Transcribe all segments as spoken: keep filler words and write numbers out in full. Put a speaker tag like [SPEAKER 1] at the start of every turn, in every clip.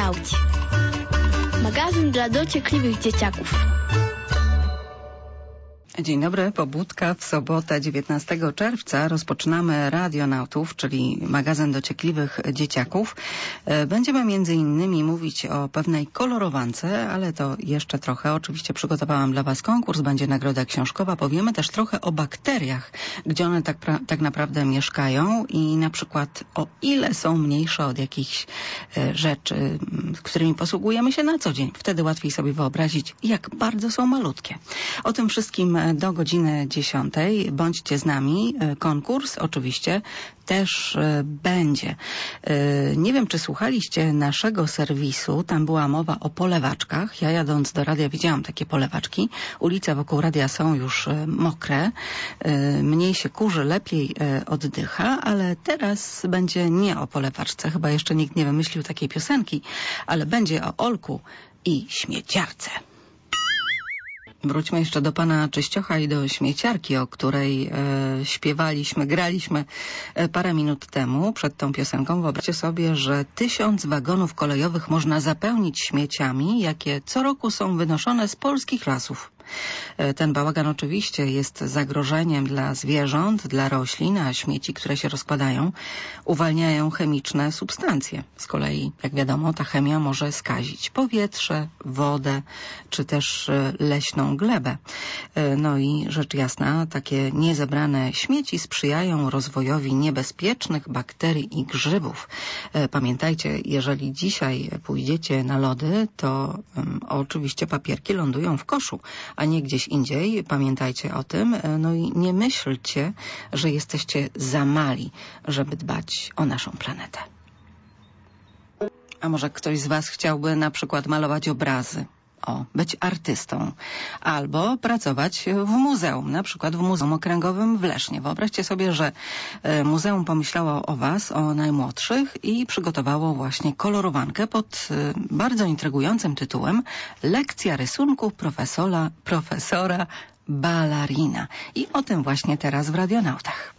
[SPEAKER 1] Radionauci. Magazyn dla dociekliwych dzieciaków.
[SPEAKER 2] Dzień dobry, pobudka w sobotę dziewiętnastego czerwca. Rozpoczynamy Radionautów, czyli magazyn dociekliwych dzieciaków. Będziemy między innymi mówić o pewnej kolorowance, ale to jeszcze trochę. Oczywiście przygotowałam dla Was konkurs, będzie nagroda książkowa. Powiemy też trochę o bakteriach, gdzie one tak, tak naprawdę mieszkają i na przykład o ile są mniejsze od jakichś rzeczy, którymi posługujemy się na co dzień. Wtedy łatwiej sobie wyobrazić, jak bardzo są malutkie. O tym wszystkim do godziny dziesiątej. Bądźcie z nami. Konkurs oczywiście też będzie. Nie wiem, czy słuchaliście naszego serwisu. Tam była mowa o polewaczkach. Ja jadąc do radia widziałam takie polewaczki. Ulice wokół radia są już mokre. Mniej się kurzy, lepiej oddycha, ale teraz będzie nie o polewaczce. Chyba jeszcze nikt nie wymyślił takiej piosenki, ale będzie o Olku i śmieciarce. Wróćmy jeszcze do pana Czyściocha i do śmieciarki, o której e, śpiewaliśmy, graliśmy e, parę minut temu przed tą piosenką. Wyobraźcie sobie, że tysiąc wagonów kolejowych można zapełnić śmieciami, jakie co roku są wynoszone z polskich lasów. Ten bałagan oczywiście jest zagrożeniem dla zwierząt, dla roślin, a śmieci, które się rozkładają, uwalniają chemiczne substancje. Z kolei, jak wiadomo, ta chemia może skazić powietrze, wodę, czy też leśną glebę. No i rzecz jasna, takie niezebrane śmieci sprzyjają rozwojowi niebezpiecznych bakterii i grzybów. Pamiętajcie, jeżeli dzisiaj pójdziecie na lody, to um, oczywiście papierki lądują w koszu, a nie gdzieś indziej. Pamiętajcie o tym. No i nie myślcie, że jesteście za mali, żeby dbać o naszą planetę. A może ktoś z Was chciałby na przykład malować obrazy? O, być artystą. Albo pracować w muzeum, na przykład w Muzeum Okręgowym w Lesznie. Wyobraźcie sobie, że muzeum pomyślało o Was, o najmłodszych i przygotowało właśnie kolorowankę pod bardzo intrygującym tytułem Lekcja rysunku profesora, profesora Ballarina. I o tym właśnie teraz w Radionautach.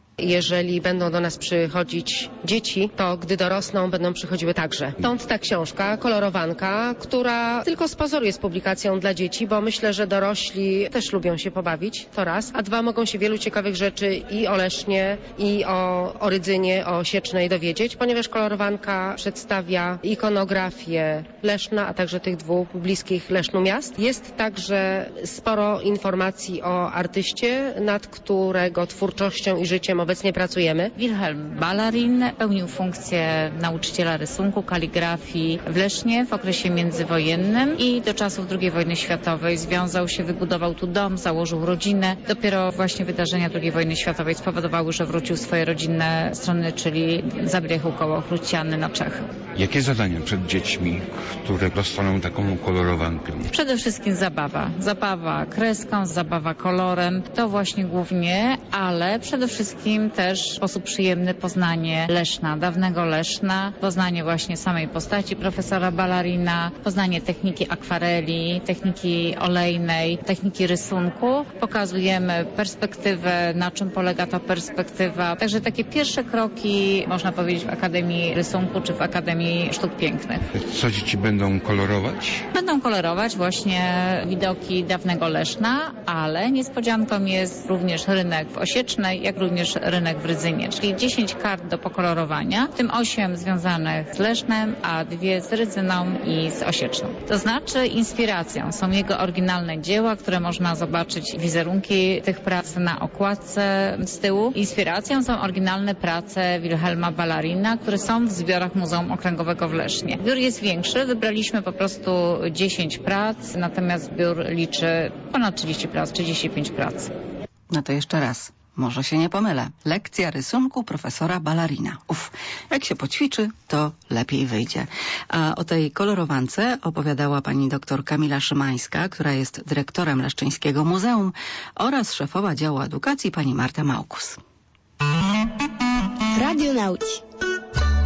[SPEAKER 3] Jeżeli będą do nas przychodzić dzieci, to gdy dorosną, będą przychodziły także. Stąd ta książka, kolorowanka, która tylko z pozoru jest publikacją dla dzieci, bo myślę, że dorośli też lubią się pobawić, to raz, a dwa, mogą się wielu ciekawych rzeczy i o Lesznie, i o, o Rydzynie, o Siecznej dowiedzieć, ponieważ kolorowanka przedstawia ikonografię Leszna, a także tych dwóch bliskich Lesznu miast. Jest także sporo informacji o artyście, nad którego twórczością i życiem obecnie pracujemy.
[SPEAKER 4] Wilhelm Ballarin pełnił funkcję nauczyciela rysunku, kaligrafii w Lesznie w okresie międzywojennym i do czasów drugiej wojny światowej związał się, wybudował tu dom, założył rodzinę. Dopiero właśnie wydarzenia drugiej wojny światowej spowodowały, że wrócił w swoje rodzinne strony, czyli Zabrychów koło Chruściany na Czechy.
[SPEAKER 5] Jakie zadania przed dziećmi, które dostaną taką kolorowankę?
[SPEAKER 4] Przede wszystkim zabawa. Zabawa kreską, zabawa kolorem. To właśnie głównie, ale przede wszystkim też w sposób przyjemny poznanie Leszna, dawnego Leszna, poznanie właśnie samej postaci profesora Ballarina, poznanie techniki akwareli, techniki olejnej, techniki rysunku. Pokazujemy perspektywę, na czym polega ta perspektywa. Także takie pierwsze kroki, można powiedzieć, w Akademii Rysunku czy w Akademii Sztuk Pięknych.
[SPEAKER 5] Co dzieci będą kolorować?
[SPEAKER 4] Będą kolorować właśnie widoki dawnego Leszna, ale niespodzianką jest również rynek w Osiecznej, jak również rynek w Rydzynie, czyli dziesięć kart do pokolorowania, w tym osiem związanych z Lesznem, a dwie z Rydzyną i z Osieczną. To znaczy inspiracją są jego oryginalne dzieła, które można zobaczyć, wizerunki tych prac na okładce z tyłu. Inspiracją są oryginalne prace Wilhelma Ballarina, które są w zbiorach Muzeum Okręgowego w Lesznie. Zbiór jest większy, wybraliśmy po prostu dziesięć prac, natomiast zbiór liczy ponad trzydzieści prac, trzydzieści pięć prac.
[SPEAKER 2] No to jeszcze raz. Może się nie pomylę. Lekcja rysunku profesora Ballarina. Uf, jak się poćwiczy, to lepiej wyjdzie. A o tej kolorowance opowiadała pani doktor Kamila Szymańska, która jest dyrektorem Leszczyńskiego Muzeum, oraz szefowa działu edukacji pani Marta Małkus.
[SPEAKER 1] Radionauci.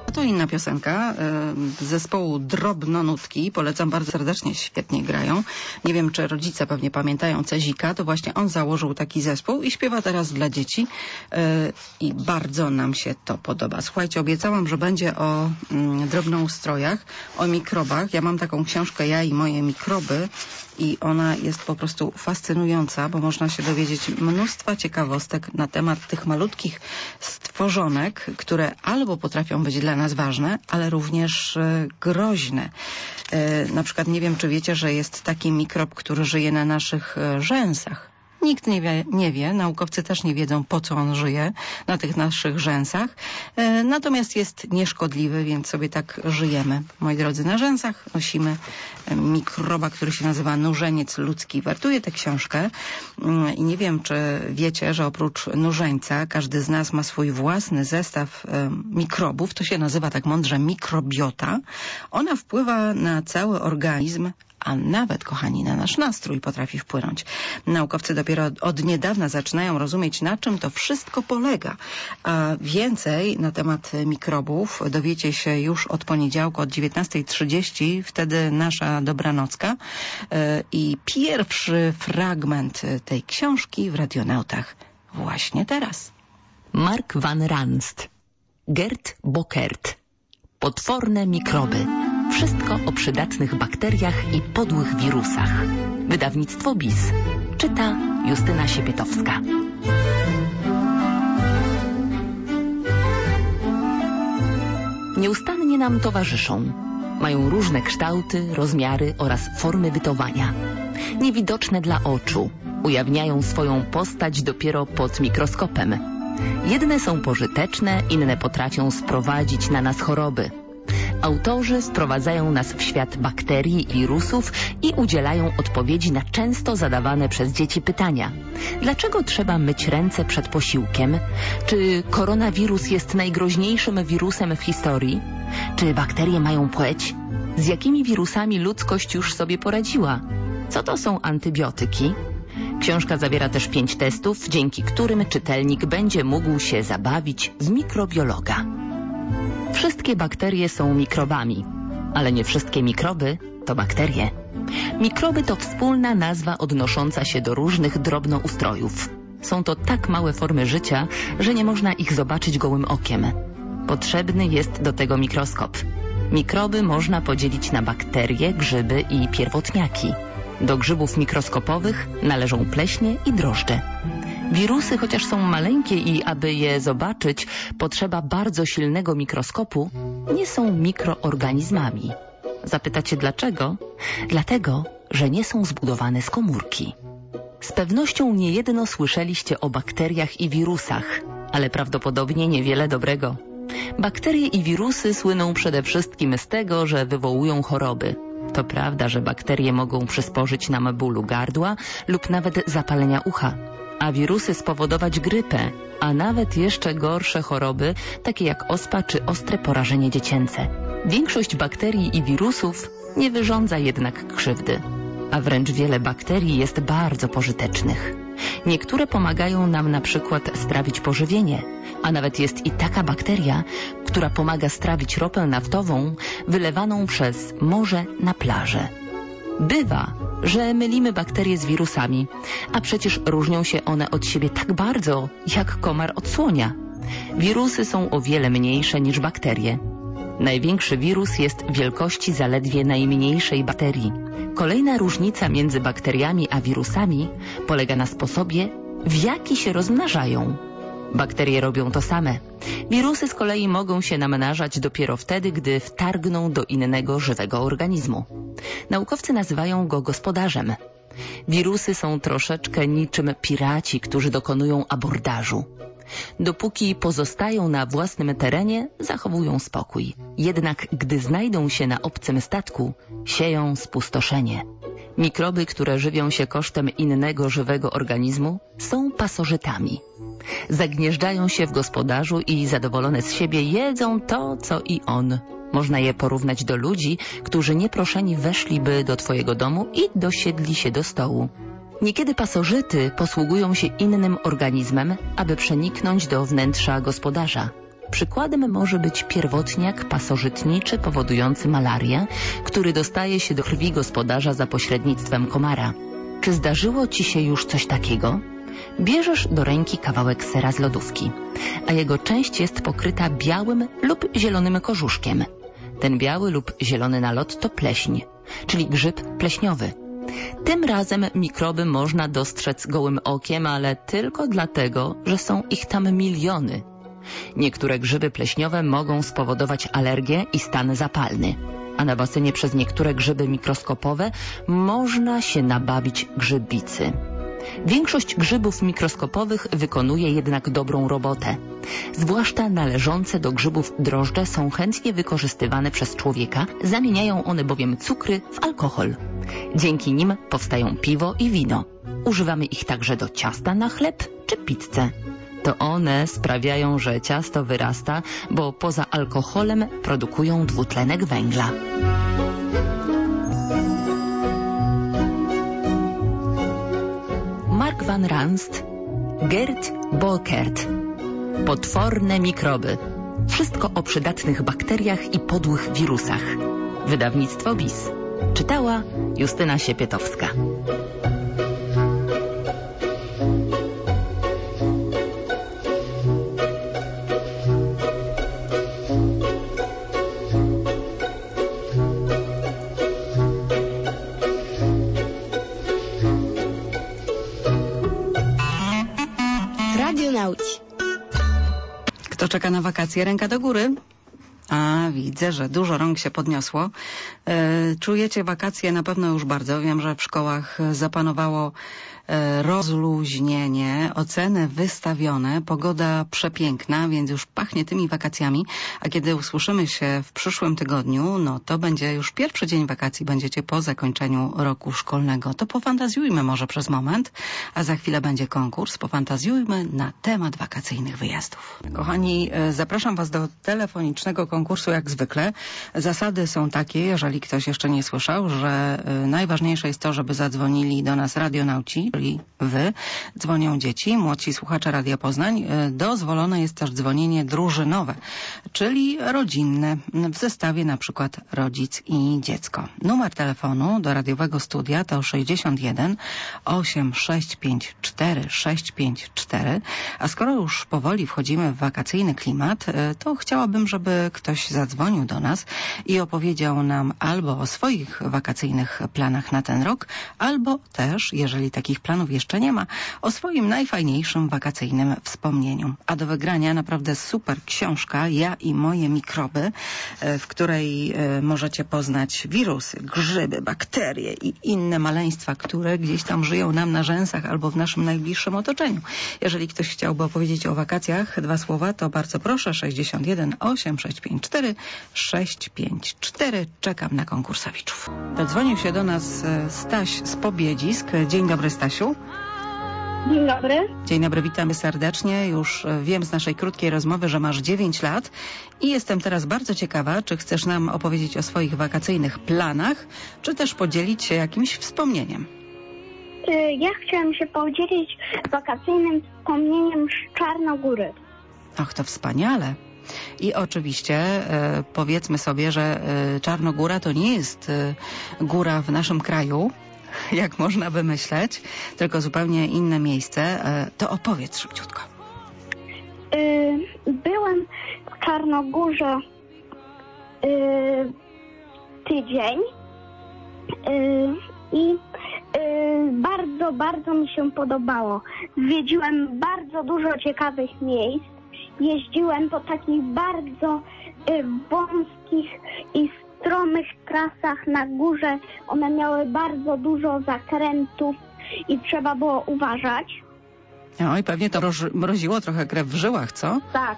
[SPEAKER 2] To inna piosenka z zespołu Drobnonutki. Polecam bardzo serdecznie, świetnie grają. Nie wiem, czy rodzice pewnie pamiętają Cezika. To właśnie on założył taki zespół i śpiewa teraz dla dzieci. I bardzo nam się to podoba. Słuchajcie, obiecałam, że będzie o mm, drobnoustrojach, o mikrobach. Ja mam taką książkę Ja i moje mikroby i ona jest po prostu fascynująca, bo można się dowiedzieć mnóstwa ciekawostek na temat tych malutkich stworzonek, które albo potrafią być dla nas ważne, ale również e, groźne. E, na przykład nie wiem, czy wiecie, że jest taki mikrob, który żyje na naszych e, rzęsach. Nikt nie wie, nie wie, naukowcy też nie wiedzą, po co on żyje na tych naszych rzęsach. E, natomiast jest nieszkodliwy, więc sobie tak żyjemy. Moi drodzy, na rzęsach nosimy mikroba, który się nazywa nurzeniec ludzki. Wertuję tę książkę e, i nie wiem, czy wiecie, że oprócz nurzeńca każdy z nas ma swój własny zestaw e, mikrobów. To się nazywa tak mądrze mikrobiota. Ona wpływa na cały organizm, a nawet, kochani, na nasz nastrój potrafi wpłynąć. Naukowcy dopiero od niedawna zaczynają rozumieć, na czym to wszystko polega. A więcej na temat mikrobów dowiecie się już od poniedziałku, od dziewiętnastej trzydzieści, wtedy nasza dobranocka. I pierwszy fragment tej książki w Radionautach właśnie teraz.
[SPEAKER 6] Mark van Ranst, Gert Bockert. Potworne mikroby. Wszystko o przydatnych bakteriach i podłych wirusach. Wydawnictwo B I S. Czyta Justyna Siepietowska. Nieustannie nam towarzyszą. Mają różne kształty, rozmiary oraz formy bytowania. Niewidoczne dla oczu. Ujawniają swoją postać dopiero pod mikroskopem. Jedne są pożyteczne, inne potrafią sprowadzić na nas choroby. Autorzy wprowadzają nas w świat bakterii i wirusów i udzielają odpowiedzi na często zadawane przez dzieci pytania. Dlaczego trzeba myć ręce przed posiłkiem? Czy koronawirus jest najgroźniejszym wirusem w historii? Czy bakterie mają płeć? Z jakimi wirusami ludzkość już sobie poradziła? Co to są antybiotyki? Książka zawiera też pięć testów, dzięki którym czytelnik będzie mógł się zabawić w mikrobiologa. Wszystkie bakterie są mikrobami, ale nie wszystkie mikroby to bakterie. Mikroby to wspólna nazwa odnosząca się do różnych drobnoustrojów. Są to tak małe formy życia, że nie można ich zobaczyć gołym okiem. Potrzebny jest do tego mikroskop. Mikroby można podzielić na bakterie, grzyby i pierwotniaki. Do grzybów mikroskopowych należą pleśnie i drożdże. Wirusy, chociaż są maleńkie i aby je zobaczyć potrzeba bardzo silnego mikroskopu, nie są mikroorganizmami. Zapytacie dlaczego? Dlatego, że nie są zbudowane z komórki. Z pewnością niejedno słyszeliście o bakteriach i wirusach, ale prawdopodobnie niewiele dobrego. Bakterie i wirusy słyną przede wszystkim z tego, że wywołują choroby. To prawda, że bakterie mogą przysporzyć nam bólu gardła lub nawet zapalenia ucha, a wirusy spowodować grypę, a nawet jeszcze gorsze choroby, takie jak ospa czy ostre porażenie dziecięce. Większość bakterii i wirusów nie wyrządza jednak krzywdy, a wręcz wiele bakterii jest bardzo pożytecznych. Niektóre pomagają nam na przykład strawić pożywienie, a nawet jest i taka bakteria, która pomaga strawić ropę naftową wylewaną przez morze na plażę. Bywa, że mylimy bakterie z wirusami, a przecież różnią się one od siebie tak bardzo, jak komar od słonia. Wirusy są o wiele mniejsze niż bakterie. Największy wirus jest wielkości zaledwie najmniejszej bakterii. Kolejna różnica między bakteriami a wirusami polega na sposobie, w jaki się rozmnażają. Bakterie robią to same. Wirusy z kolei mogą się namnażać dopiero wtedy, gdy wtargną do innego żywego organizmu. Naukowcy nazywają go gospodarzem. Wirusy są troszeczkę niczym piraci, którzy dokonują abordażu. Dopóki pozostają na własnym terenie, zachowują spokój. Jednak gdy znajdą się na obcym statku, sieją spustoszenie. Mikroby, które żywią się kosztem innego żywego organizmu, są pasożytami. Zagnieżdżają się w gospodarzu i zadowolone z siebie jedzą to, co i on. Można je porównać do ludzi, którzy nieproszeni weszliby do twojego domu i dosiedli się do stołu. Niekiedy pasożyty posługują się innym organizmem, aby przeniknąć do wnętrza gospodarza. Przykładem może być pierwotniak pasożytniczy powodujący malarię, który dostaje się do krwi gospodarza za pośrednictwem komara. Czy zdarzyło ci się już coś takiego? Bierzesz do ręki kawałek sera z lodówki, a jego część jest pokryta białym lub zielonym korzuszkiem. Ten biały lub zielony nalot to pleśń, czyli grzyb pleśniowy. Tym razem mikroby można dostrzec gołym okiem, ale tylko dlatego, że są ich tam miliony. Niektóre grzyby pleśniowe mogą spowodować alergię i stan zapalny, a na basenie przez niektóre grzyby mikroskopowe można się nabawić grzybicy. Większość grzybów mikroskopowych wykonuje jednak dobrą robotę. Zwłaszcza należące do grzybów drożdże są chętnie wykorzystywane przez człowieka, zamieniają one bowiem cukry w alkohol. Dzięki nim powstają piwo i wino. Używamy ich także do ciasta na chleb czy pizzę. To one sprawiają, że ciasto wyrasta, bo poza alkoholem produkują dwutlenek węgla. Mark van Ranst, Gert Bolkert. Potworne mikroby. Wszystko o przydatnych bakteriach i podłych wirusach. Wydawnictwo B I S. Czytała Justyna Siepietowska.
[SPEAKER 1] Radionauci.
[SPEAKER 2] Kto czeka na wakacje? Ręka do góry. A, widzę, że dużo rąk się podniosło. E, czujecie wakacje na pewno już bardzo. Wiem, że w szkołach zapanowało e, rozluźnienie, oceny wystawione, pogoda przepiękna, więc już pachnie tymi wakacjami. A kiedy usłyszymy się w przyszłym tygodniu, no to będzie już pierwszy dzień wakacji, będziecie po zakończeniu roku szkolnego. To pofantazjujmy może przez moment, a za chwilę będzie konkurs. Pofantazjujmy na temat wakacyjnych wyjazdów. Kochani, e, zapraszam Was do telefonicznego konkursu. konkursu jak zwykle. Zasady są takie, jeżeli ktoś jeszcze nie słyszał, że y, najważniejsze jest to, żeby zadzwonili do nas radionauci, czyli wy. Dzwonią dzieci, młodsi słuchacze Radia Poznań. Y, dozwolone jest też dzwonienie drużynowe, czyli rodzinne, w zestawie na przykład rodzic i dziecko. Numer telefonu do radiowego studia to sześćdziesiąt jeden osiem sześć pięć cztery sześć pięć cztery. A skoro już powoli wchodzimy w wakacyjny klimat, y, to chciałabym, żeby ktoś zadzwonił do nas i opowiedział nam albo o swoich wakacyjnych planach na ten rok, albo też, jeżeli takich planów jeszcze nie ma, o swoim najfajniejszym wakacyjnym wspomnieniu. A do wygrania naprawdę super książka Ja i moje mikroby, w której możecie poznać wirusy, grzyby, bakterie i inne maleństwa, które gdzieś tam żyją nam na rzęsach albo w naszym najbliższym otoczeniu. Jeżeli ktoś chciałby opowiedzieć o wakacjach, dwa słowa, to bardzo proszę, sześćdziesiąt jeden osiem sześć pięć cztery sześć pięć cztery. Czekam na konkursowiczów. Dodzwonił się do nas Staś z Pobiedzisk. Dzień dobry, Stasiu.
[SPEAKER 7] Dzień dobry.
[SPEAKER 2] Dzień dobry, witamy serdecznie. Już wiem z naszej krótkiej rozmowy, że masz dziewięć lat i jestem teraz bardzo ciekawa, czy chcesz nam opowiedzieć o swoich wakacyjnych planach, czy też podzielić się jakimś wspomnieniem.
[SPEAKER 7] Ja chciałam się podzielić wakacyjnym wspomnieniem z Czarnogóry.
[SPEAKER 2] Och, to wspaniale. I oczywiście e, powiedzmy sobie, że e, Czarnogóra to nie jest e, góra w naszym kraju, jak można by myśleć, tylko zupełnie inne miejsce. E, to opowiedz szybciutko.
[SPEAKER 7] Yy, byłem w Czarnogórze yy, tydzień yy, i yy, bardzo, bardzo mi się podobało. Zwiedziłem bardzo dużo ciekawych miejsc. Jeździłem po takich bardzo y, wąskich i stromych trasach na górze. One miały bardzo dużo zakrętów i trzeba było uważać.
[SPEAKER 2] Oj, pewnie to mrozi, mroziło trochę krew w żyłach, co?
[SPEAKER 7] Tak.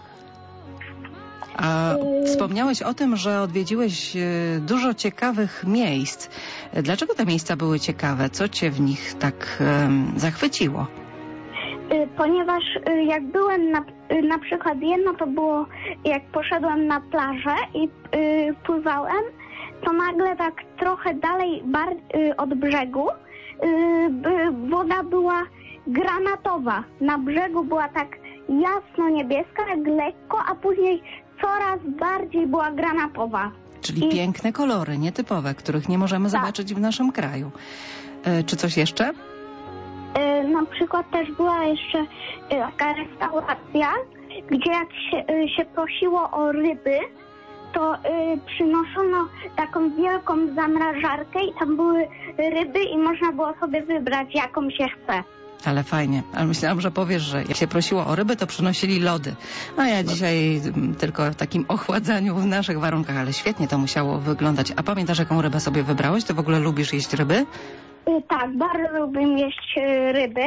[SPEAKER 2] A y... wspomniałeś o tym, że odwiedziłeś y, dużo ciekawych miejsc. Dlaczego te miejsca były ciekawe? Co cię w nich tak y, zachwyciło?
[SPEAKER 7] Ponieważ jak byłem na, na przykład jedno to było, jak poszedłem na plażę i y, pływałem, to nagle tak trochę dalej bar, y, od brzegu y, y, woda była granatowa. Na brzegu była tak jasno-niebieska, jak lekko, a później coraz bardziej była granatowa.
[SPEAKER 2] Czyli
[SPEAKER 7] I...
[SPEAKER 2] piękne kolory, nietypowe, których nie możemy
[SPEAKER 7] tak.
[SPEAKER 2] zobaczyć w naszym kraju. E, czy coś jeszcze?
[SPEAKER 7] E, na przykład też była jeszcze e, taka restauracja, gdzie jak się, e, się prosiło o ryby, to y, przynoszono taką wielką zamrażarkę i tam były ryby i można było sobie wybrać, jaką się chce.
[SPEAKER 2] Ale fajnie. Ale myślałam, że powiesz, że jak się prosiło o ryby, to przynosili lody. A ja dzisiaj m, tylko w takim ochładzaniu w naszych warunkach, ale świetnie to musiało wyglądać. A pamiętasz, jaką rybę sobie wybrałeś? Ty w ogóle lubisz jeść ryby?
[SPEAKER 7] Y, tak, bardzo lubię jeść y, ryby.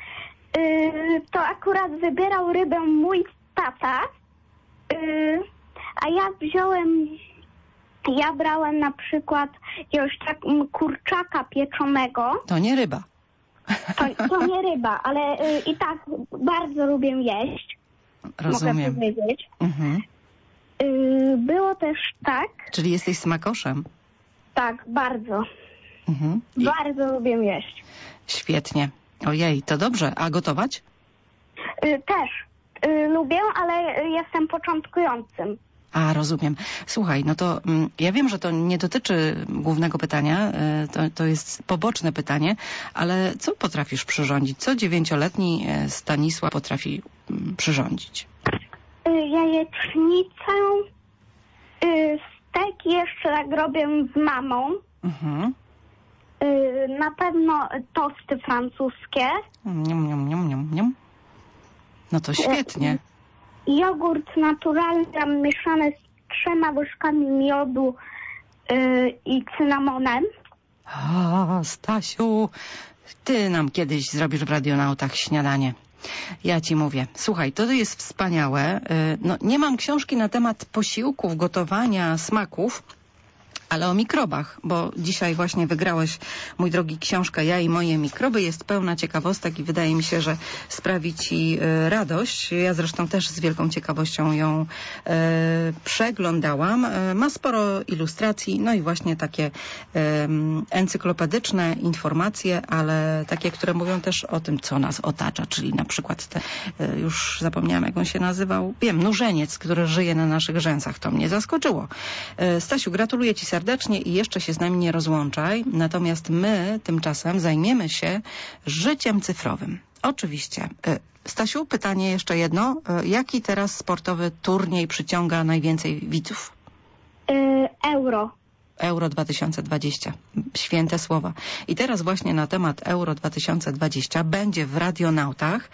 [SPEAKER 7] Y, to akurat wybierał rybę mój tata. Y, A ja wziąłem, ja brałem na przykład jakiegoś tak kurczaka pieczonego.
[SPEAKER 2] To nie ryba.
[SPEAKER 7] To, to nie ryba, ale y, i tak bardzo lubię jeść.
[SPEAKER 2] Rozumiem.
[SPEAKER 7] Mogę powiedzieć.
[SPEAKER 2] Mhm.
[SPEAKER 7] Y, było też tak.
[SPEAKER 2] Czyli jesteś smakoszem.
[SPEAKER 7] Tak, bardzo.
[SPEAKER 2] Mhm. I...
[SPEAKER 7] Bardzo lubię jeść.
[SPEAKER 2] Świetnie. Ojej, to dobrze. A gotować?
[SPEAKER 7] Y, też y, lubię, ale y, jestem początkującym.
[SPEAKER 2] A, rozumiem. Słuchaj, no to mm, ja wiem, że to nie dotyczy głównego pytania, y, to, to jest poboczne pytanie, ale co potrafisz przyrządzić? Co dziewięcioletni y, Stanisław potrafi y, przyrządzić?
[SPEAKER 7] Y, jajecznicę, y, stek jeszcze tak robię z mamą.
[SPEAKER 2] Mhm.
[SPEAKER 7] Y, na pewno tosty francuskie.
[SPEAKER 2] Niam, niam, niam, niam, niam. No to świetnie.
[SPEAKER 7] Jogurt naturalny mieszany z trzema łyżkami miodu yy, i cynamonem.
[SPEAKER 2] A, Stasiu, ty nam kiedyś zrobisz w Radionautach śniadanie. Ja ci mówię, słuchaj, to jest wspaniałe. No, nie mam książki na temat posiłków, gotowania, smaków, ale o mikrobach, bo dzisiaj właśnie wygrałeś, mój drogi, książkę Ja i moje mikroby. Jest pełna ciekawostek i wydaje mi się, że sprawi ci y, radość. Ja zresztą też z wielką ciekawością ją y, przeglądałam. Y, ma sporo ilustracji, no i właśnie takie y, encyklopedyczne informacje, ale takie, które mówią też o tym, co nas otacza, czyli na przykład te, y, już zapomniałam, jak on się nazywał, wiem, nurzeniec, który żyje na naszych rzęsach. To mnie zaskoczyło. Y, Stasiu, gratuluję ci serdecznie i jeszcze się z nami nie rozłączaj. Natomiast my tymczasem zajmiemy się życiem cyfrowym. Oczywiście. Stasiu, pytanie jeszcze jedno. Jaki teraz sportowy turniej przyciąga najwięcej widzów?
[SPEAKER 7] Yy, euro.
[SPEAKER 2] Euro dwa tysiące dwadzieścia. Święte słowa. I teraz właśnie na temat Euro dwa tysiące dwadzieścia będzie w Radionautach.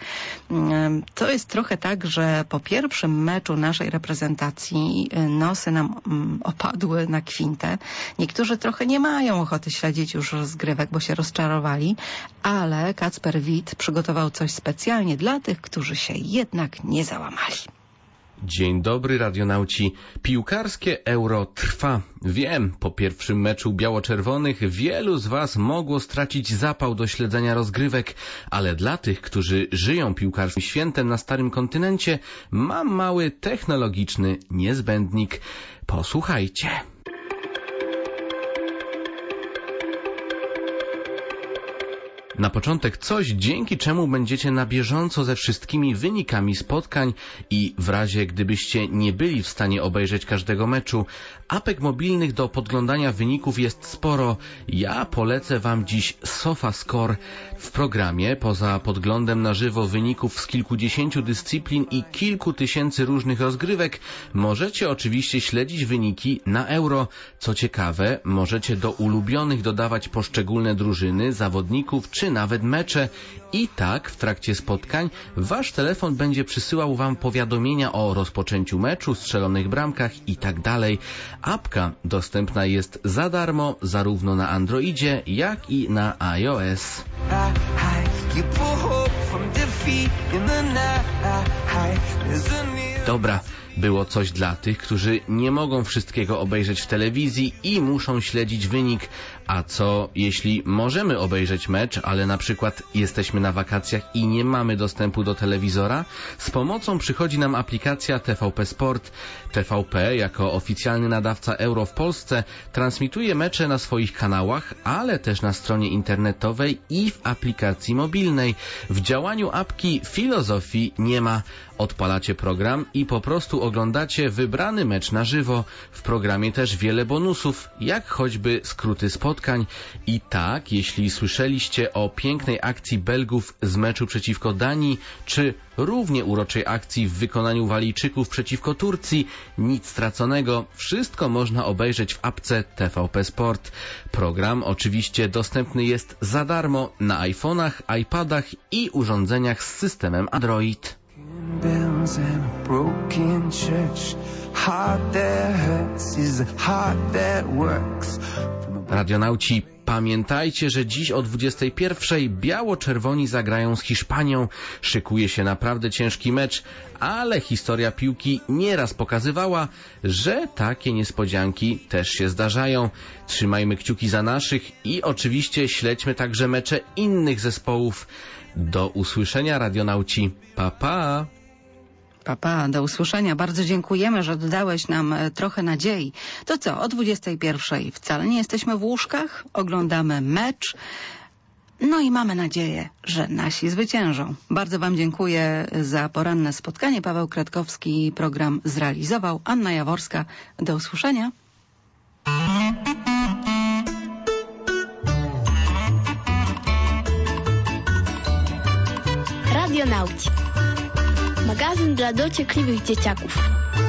[SPEAKER 2] To jest trochę tak, że po pierwszym meczu naszej reprezentacji nosy nam opadły na kwintę. Niektórzy trochę nie mają ochoty śledzić już rozgrywek, bo się rozczarowali, ale Kacper Wit przygotował coś specjalnie dla tych, którzy się jednak nie załamali.
[SPEAKER 8] Dzień dobry, radionauci. Piłkarskie Euro trwa. Wiem, po pierwszym meczu biało-czerwonych wielu z was mogło stracić zapał do śledzenia rozgrywek, ale dla tych, którzy żyją piłkarskim świętem na starym kontynencie, mam mały technologiczny niezbędnik. Posłuchajcie. Na początek coś, dzięki czemu będziecie na bieżąco ze wszystkimi wynikami spotkań i w razie gdybyście nie byli w stanie obejrzeć każdego meczu, apek mobilnych do podglądania wyników jest sporo. Ja polecę wam dziś SofaScore. W programie, poza podglądem na żywo wyników z kilkudziesięciu dyscyplin i kilku tysięcy różnych rozgrywek, możecie oczywiście śledzić wyniki na Euro. Co ciekawe, możecie do ulubionych dodawać poszczególne drużyny, zawodników czy nawet mecze i tak w trakcie spotkań wasz telefon będzie przysyłał wam powiadomienia o rozpoczęciu meczu, strzelonych bramkach i tak dalej. Apka dostępna jest za darmo zarówno na Androidzie, jak i na iOS. Dobra, było coś dla tych, którzy nie mogą wszystkiego obejrzeć w telewizji i muszą śledzić wynik, A co jeśli możemy obejrzeć mecz, ale na przykład jesteśmy na wakacjach i nie mamy dostępu do telewizora? Z pomocą przychodzi nam aplikacja T V P Sport. T V P jako oficjalny nadawca Euro w Polsce transmituje mecze na swoich kanałach, ale też na stronie internetowej i w aplikacji mobilnej. W działaniu apki filozofii nie ma. Odpalacie program i po prostu oglądacie wybrany mecz na żywo. W programie też wiele bonusów, jak choćby skróty spotkań. I tak, jeśli słyszeliście o pięknej akcji Belgów z meczu przeciwko Danii, czy równie uroczej akcji w wykonaniu Walijczyków przeciwko Turcji, nic straconego, wszystko można obejrzeć w apce T V P Sport. Program oczywiście dostępny jest za darmo na iPhone'ach, iPadach i urządzeniach z systemem Android.
[SPEAKER 9] Bells and a broken church. Heart that hurts is a heart that works.
[SPEAKER 8] Radionauci, pamiętajcie, że dziś o dwudziestej pierwszej biało-czerwoni zagrają z Hiszpanią. Szykuje się naprawdę ciężki mecz, ale historia piłki nieraz pokazywała, że takie niespodzianki też się zdarzają. Trzymajmy kciuki za naszych i oczywiście śledźmy także mecze innych zespołów. Do usłyszenia, radionauci. Pa, pa!
[SPEAKER 2] Papa, do usłyszenia. Bardzo dziękujemy, że dodałeś nam trochę nadziei. To co, o dwudziestej pierwszej wcale nie jesteśmy w łóżkach, oglądamy mecz, no i mamy nadzieję, że nasi zwyciężą. Bardzo wam dziękuję za poranne spotkanie. Paweł Kratkowski program zrealizował. Anna Jaworska. Do usłyszenia.
[SPEAKER 1] Radionauci. Magazyn dla dociekliwych dzieciaków.